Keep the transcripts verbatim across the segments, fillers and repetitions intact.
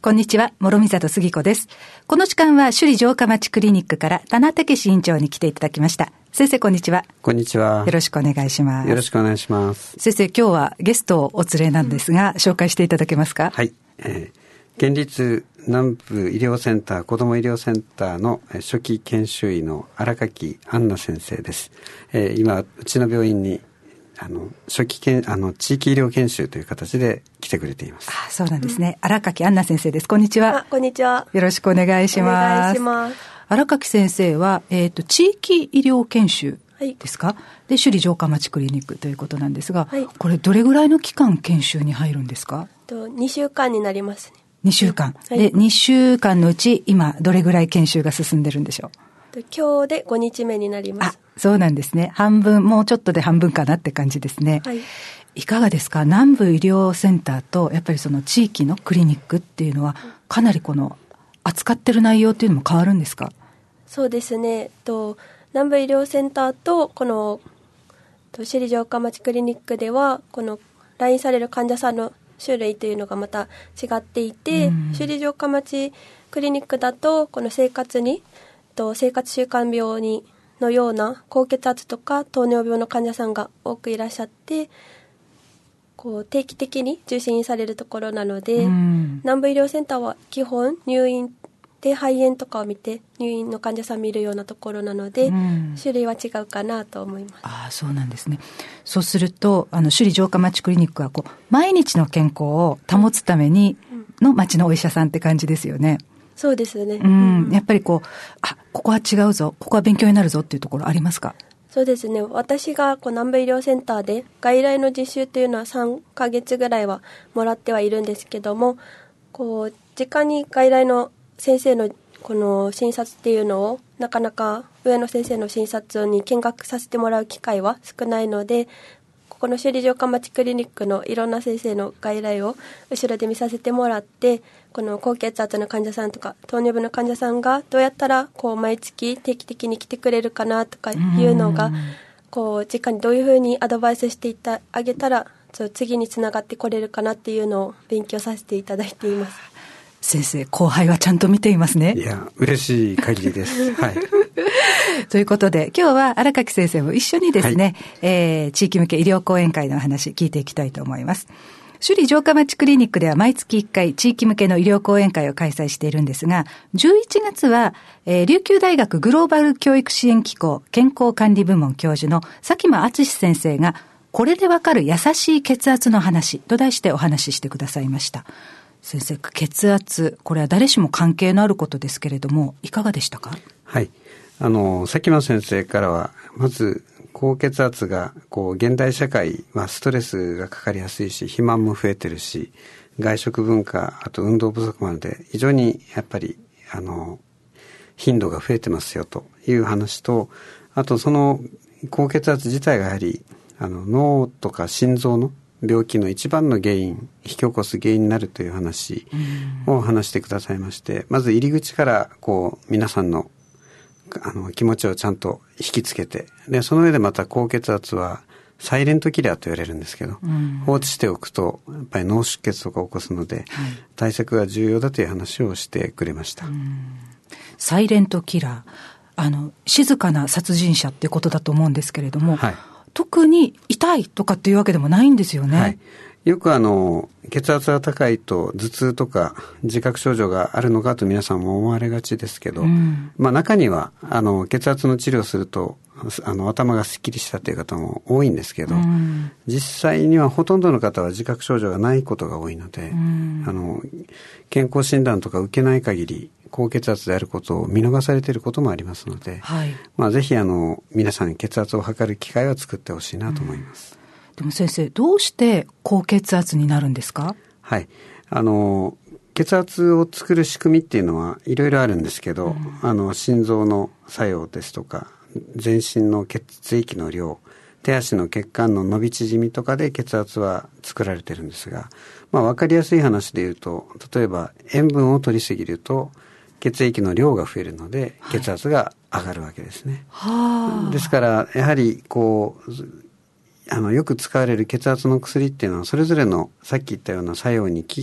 こんにちは、諸見里杉子です。この時間は首里城下町クリニックから田名武史院長に来ていただきました。先生、こんにちは。 こんにちは。 よろしくお願いします。 よろしくお願いします。 先生、今日はゲストをお連れなんですが、うん、紹介していただけますか？ はい、えー、県立南部医療センター子ども医療センターの初期研修医の荒垣杏奈先生です。えー、今うちの病院にあの初期研あの地域医療研修という形で来てくれています。 あ、そうなんですね。荒垣杏奈先生です。こんにちは。 あ、こんにちは。 よろしくお願いします。お願いします。 荒垣先生は、えーと、地域医療研修ですか、はい、で首里城下町クリニックということなんですが、はい、これどれぐらいの期間研修に入るんですか？ とにしゅうかんになりますね。 にしゅうかん、 はい、 でにしゅうかんのうち今どれぐらい研修が進んでるんでしょう？ 今日でごにちめになります。 あ、そうなんですね。半分、もうちょっとで半分かなって感じですね。 はい。 いかがですか？南部医療センターとやっぱりその地域のクリニックっていうのはかなりこの扱ってる内容っていうのも変わるんですか？ そうですね。と南部医療センターとこのと首里城下町クリニックではこの来院される患者さんの種類というのがまた違っていて、首里城下町クリニックだとこの生活にと生活習慣病にのような高血圧とか糖尿病の患者さんが多くいらっしゃって、こう定期的に受診されるところなので、南部医療センターは基本入院で肺炎とかを見て入院の患者さん見るようなところなので、種類は違うかなと思います。 ああ、そうなんですね。そうするとあの首里城下町クリニックはこう毎日の健康を保つためにの町のお医者さんって感じですよね。 そうですね。 うん、やっぱりこう、あ、ここは違うぞ、ここは勉強になるぞっていうところありますか？ そうですね。私がこう南部医療センターで外来の実習というのはさんかげつぐらいはもらってはいるんですけども、こう直に外来の先生のこの診察っていうのをなかなか上の先生の診察に見学させてもらう機会は少ないので、この首里城下町クリニックのいろんな先生の外来を後ろで見させてもらって、この高血圧の患者さんとか糖尿病の患者さんがどうやったらこう毎月定期的に来てくれるかなとかいうのが、こう直にどういうふうにアドバイスしていたあげたら次につながってこれるかなっていうのを勉強させていただいています。 先生、後輩はちゃんと見ていますね。 いや、嬉しい限りです。はい。 ということで、今日は荒垣先生も一緒にですね、はい、えー、地域向け医療講演会の話聞いていきたいと思います。首里城下町クリニックでは毎月いっかい地域向けの医療講演会を開催しているんですが、じゅういちがつは、えー、琉球大学グローバル教育支援機構健康管理部門教授の佐喜真敦先生が、これでわかる優しい血圧の話と題してお話ししてくださいました。先生、血圧、これは誰しも関係のあることですけれども、いかがでしたか？ はい。あの、佐喜真先生からは、まず、高血圧が、こう、現代社会はストレスがかかりやすいし、肥満も増えてるし、外食文化、あと運動不足なので、非常にやっぱり、あの、頻度が増えてますよという話と、あとその高血圧自体がやはり、あの、脳とか心臓の病気の一番の原因、引き起こす原因になるという話を話してくださいまして、まず入り口からこう皆さんのあの気持ちをちゃんと引きつけて、でその上でまた高血圧はサイレントキラーと言われるんですけど、放置しておくとやっぱり脳出血とか起こすので、はい、対策が重要だという話をしてくれました。 サイレントキラー、あの静かな殺人者ってことだと思うんですけれども、はい、特に痛いとかっていうわけでもないんですよね。はい、 よくあの血圧が高いと頭痛とか自覚症状があるのかと皆さんも思われがちですけど、うん、まあ中にはあの血圧の治療をするとあの頭がすっきりしたという方も多いんですけど、うん、実際にはほとんどの方は自覚症状がないことが多いので、うん、あの健康診断とか受けない限り高血圧であることを見逃されていることもありますので、はい、まあ、ぜひあの皆さんに血圧を測る機会を作ってほしいなと思います。 うん、でも先生、どうして高血圧になるんですか？ はい、あの血圧を作る仕組みっていうのはいろいろあるんですけど、うん、あの心臓の作用ですとか全身の血液の量、手足の血管の伸び縮みとかで血圧は作られてるんですが、まあ、分かりやすい話で言うと、例えば塩分を取りすぎると血液の量が増えるので血圧が上がるわけですね。はい、ですからやはりこうあのよく使われる血圧の薬っていうのはそれぞれのさっき言ったような作用にきあ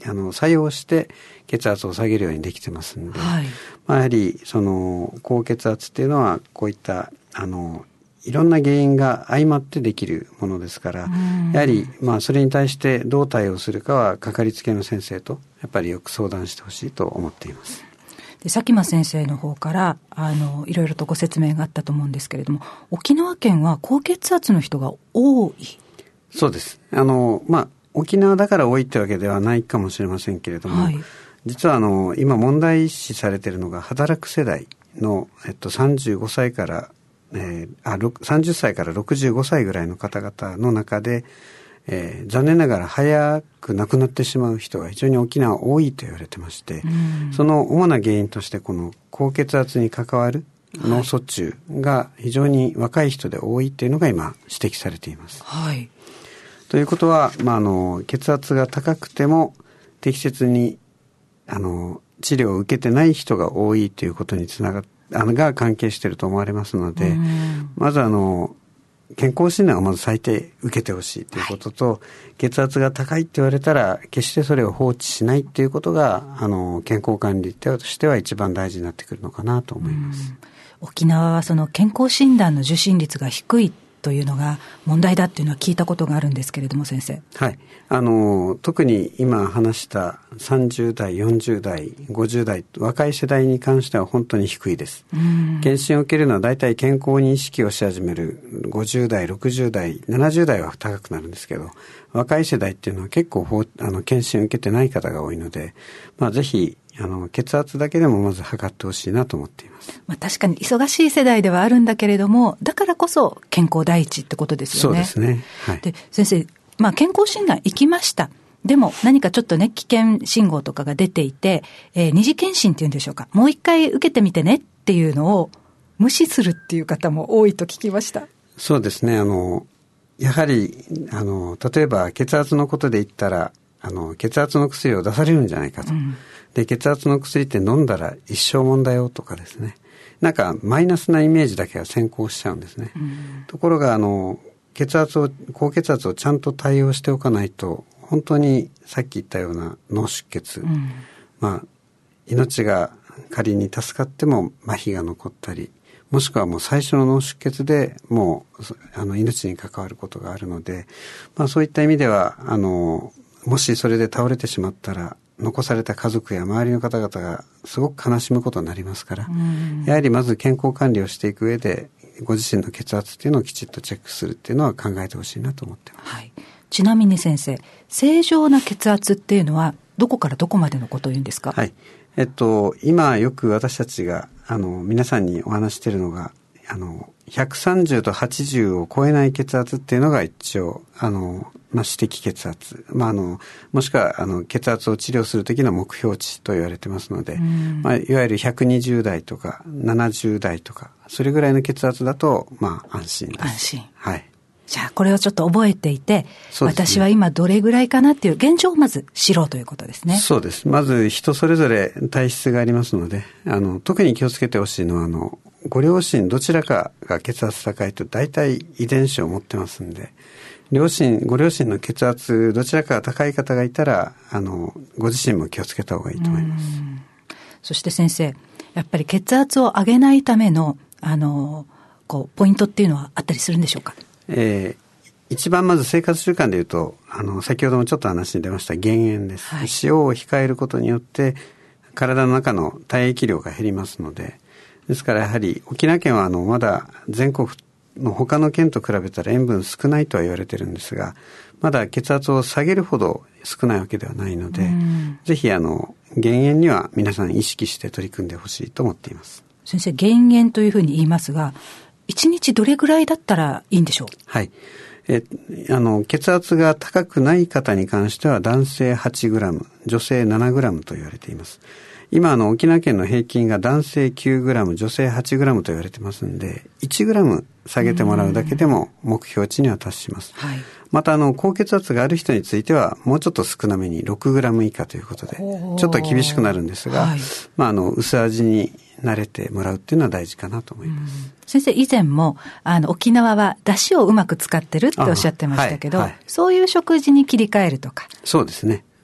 あの作用して血圧を下げるようにできてますんで、 はい、 まあ、やはりその高血圧っていうのはこういったあのいろんな原因が相まってできるものですから、やはりまあそれに対してどう対応するかはかかりつけの先生とやっぱりよく相談してほしいと思っています。 で佐喜眞先生の方からあのいろいろとご説明があったと思うんですけれども、沖縄県は高血圧の人が多い。 そうです。あのまあ沖縄だから多いってわけではないかもしれませんけれども、はい、実はあの今問題視されているのが働く世代の、えっと、さんじゅうごさいからえー、あさんじゅっさいからろくじゅうごさいぐらいの方々の中で、えー、残念ながら早く亡くなってしまう人が非常に沖縄多いと言われてまして、その主な原因としてこの高血圧に関わる脳卒中が非常に若い人で多いというのが今指摘されています。 はい、 ということは、まあ、あの血圧が高くても適切にあの治療を受けてない人が多いということにつながってあのが関係していると思われますので、まずあの健康診断をまず最低受けてほしいということと、はい、血圧が高いって言われたら決してそれを放置しないということがあの健康管理としては一番大事になってくるのかなと思います。 沖縄はその健康診断の受診率が低いというのが問題だっていうのは聞いたことがあるんですけれども、先生。 はい、あの特に今話したさんじゅうだいよんじゅうだいごじゅうだい若い世代に関しては本当に低いです。検診を受けるのはだいたい健康に意識をし始めるごじゅうだいろくじゅうだいななじゅうだいは高くなるんですけど、若い世代っていうのは結構あの検診を受けてない方が多いので、まあ、ぜひあの血圧だけでもまず測ってほしいなと思っています。 まあ、確かに忙しい世代ではあるんだけれども、だからこそ健康第一ってことですよね。 そうですね。はい、 で先生、まあ、健康診断行きました。でも何かちょっとね危険信号とかが出ていて、えー、二次検診っていうんでしょうか、もう一回受けてみてねっていうのを無視するっていう方も多いと聞きました。 そうですね。あのやはりあの例えば血圧のことで言ったらあの血圧の薬を出されるんじゃないかと、うん、で血圧の薬って飲んだら一生もんだよとかですね、なんかマイナスなイメージだけが先行しちゃうんですね。うん、ところがあの血圧を高血圧をちゃんと対応しておかないと本当にさっき言ったような脳出血、うん、まあ命が仮に助かっても麻痺が残ったり、もしくはもう最初の脳出血でもうあの命に関わることがあるので、まあそういった意味ではあのもしそれで倒れてしまったら残された家族や周りの方々がすごく悲しむことになりますから、うん、やはりまず健康管理をしていく上でご自身の血圧っていうのをきちっとチェックするっていうのは考えてほしいなと思ってます。 はい、ちなみに先生、正常な血圧っていうのはどこからどこまでのことを言うんですか？ はい、えっと今よく私たちがあの皆さんにお話しているのがあのひゃくさんじゅうとはちじゅうを超えない血圧っていうのが一応あの、まあ、指摘血圧、まあ、あのもしくはあの血圧を治療する時の目標値と言われてますので、まあ、いわゆるひゃくにじゅうだいとかななじゅうだいとかそれぐらいの血圧だとまあ安心です。 安心。 はい。 じゃあこれをちょっと覚えていて、ね、私は今どれぐらいかなっていう現状をまず知ろうということですね。 そうです。まず人それぞれ体質がありますので、あの特に気をつけてほしいのはあのご両親どちらかが血圧高いと大体遺伝子を持ってますんで、両親ご両親の血圧どちらかが高い方がいたらあのご自身も気をつけた方がいいと思います。 そして先生、やっぱり血圧を上げないためのあのこうポイントっていうのはあったりするんでしょうか？ えー、一番まず生活習慣でいうとあの先ほどもちょっと話に出ました減塩です、はい、塩を控えることによって体の中の体液量が減りますので、ですからやはり沖縄県はあのまだ全国の他の県と比べたら塩分少ないとは言われてるんですが、まだ血圧を下げるほど少ないわけではないので、ぜひあの減塩には皆さん意識して取り組んでほしいと思っています。 先生、減塩というふうに言いますが、いちにちどれぐらいだったらいいんでしょう？ はい。えあの血圧が高くない方に関しては男性 はちグラム、女性 ななグラム と言われています。今あの沖縄県の平均が男性 きゅうグラム、女性 はちグラム と言われてますんで、いちグラム下げてもらうだけでも目標値には達します。はい、またあの高血圧がある人についてはもうちょっと少なめにろくグラム以下ということでちょっと厳しくなるんですが、はい、まああの薄味に慣れてもらうっていうのは大事かなと思います。 先生、以前もあの沖縄は出汁をうまく使ってるっておっしゃってましたけど、はいはい、そういう食事に切り替えるとか。 そうですね。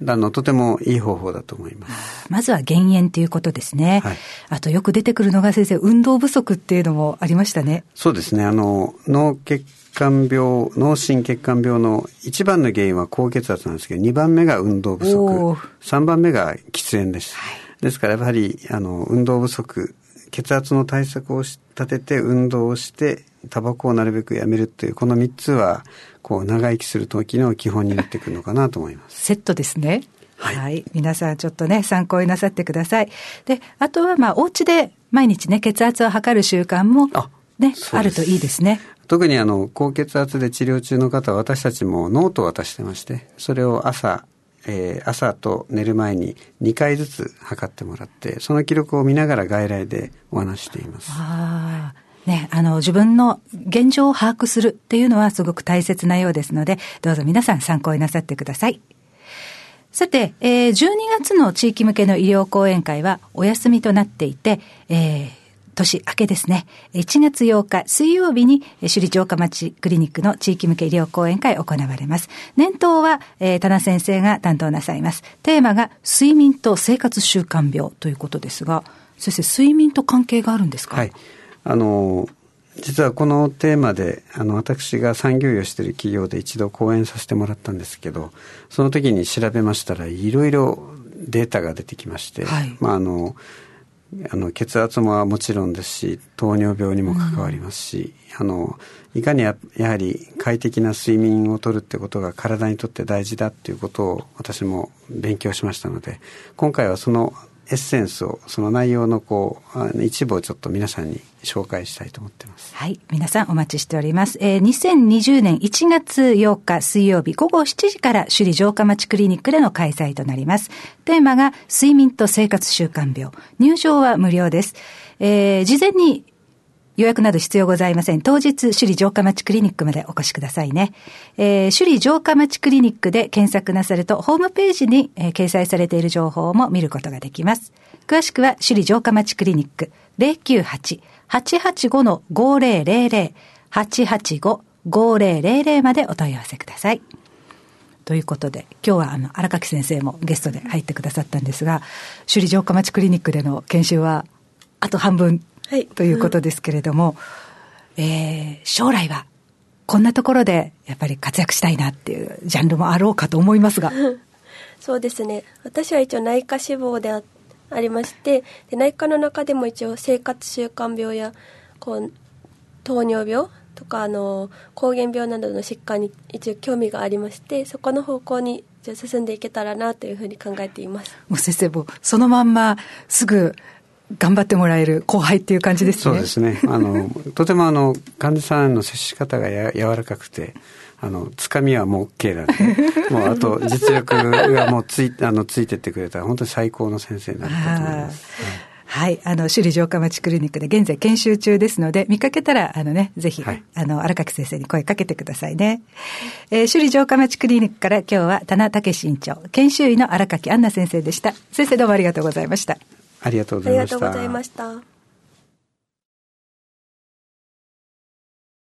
あの、とてもいい方法だと思います。 まずは減塩ということですね。はい。あとよく出てくるのが先生、運動不足っていうのもありましたね。 そうですね。あの、脳血管病、脳心血管病の一番の原因は高血圧なんですけど、にばんめが運動不足、さんばんめが喫煙です。はい、ですからやはり、あの、運動不足、血圧の対策を立てて運動をして、タバコをなるべくやめるっていう、このみっつは、こう、長生きする時の基本になってくるのかなと思います。 セットですね。 はい、 はい。皆さんちょっとね、参考になさってください。で、あとはまあ、お家で毎日ね、血圧を測る習慣もね、あるといいですね。 特にあの、高血圧で治療中の方は私たちもノートを渡してまして、それを朝、えー、朝と寝る前ににかいずつ測ってもらって、その記録を見ながら外来でお話しています。 ああ。ね、あの、自分の現状を把握するっていうのはすごく大切なようですので、どうぞ皆さん参考になさってください。さて、えー、じゅうにがつの地域向けの医療講演会はお休みとなっていて、えー、年明けですね、いちがつようか水曜日に首里城下町クリニックの地域向け医療講演会行われます。年頭は、えー、田名先生が担当なさいます。テーマが睡眠と生活習慣病ということですが、先生、睡眠と関係があるんですか？ はい。あの、実はこのテーマで、あの、私が産業医をしている企業で一度講演させてもらったんですけど、その時に調べましたら、いろいろデータが出てきまして、はい、まあ、あの、あの、血圧ももちろんですし、糖尿病にも関わりますし、うん、あの、いかに や, やはり快適な睡眠をとるってことが体にとって大事だっていうことを私も勉強しましたので、今回はそのエッセンスを、その内容のこう、あの一部をちょっと皆さんに紹介したいと思っています。 はい。皆さんお待ちしております。えー、にせんにじゅうねんいちがつようか水曜日ごごしちじから首里城下町クリニックでの開催となります。テーマが睡眠と生活習慣病。入場は無料です。えー、事前に予約など必要ございません。当日、首里城下町クリニックまでお越しくださいね。えー、首里城下町クリニックで検索なさると、ホームページに、えー、掲載されている情報も見ることができます。詳しくは、首里城下町クリニック ゼロきゅうはち はちはちご ごゼロゼロゼロ はちはちご ごゼロゼロゼロ までお問い合わせください。ということで、今日はあの荒垣先生もゲストで入ってくださったんですが、首里城下町クリニックでの研修はあと半分、はい、ということですけれども、うん、えー、将来はこんなところでやっぱり活躍したいなっていうジャンルもあろうかと思いますがそうですね、私は一応内科志望で あ, ありまして、で内科の中でも一応生活習慣病やこう糖尿病とかあの膠原病などの疾患に一応興味がありまして、そこの方向に進んでいけたらなというふうに考えています。 もう先生もそのまんますぐ頑張ってもらえる後輩っていう感じですね。 そうですね。あのとてもあの患者さんの接し方がや柔らかくて、あのつかみはもう OK なんで、もうあと実力がもうついあのついてってくれたら本当に最高の先生になったと思います。 はい、あの首里城下町クリニックで現在研修中ですので、見かけたらあのねぜひ、はい、あの荒垣先生に声かけてくださいね。えー、首里城下町クリニックから今日は田名武院長、研修医の荒垣杏奈先生でした。先生どうもありがとうございました。 ありがとうございました。 ありがとうございました。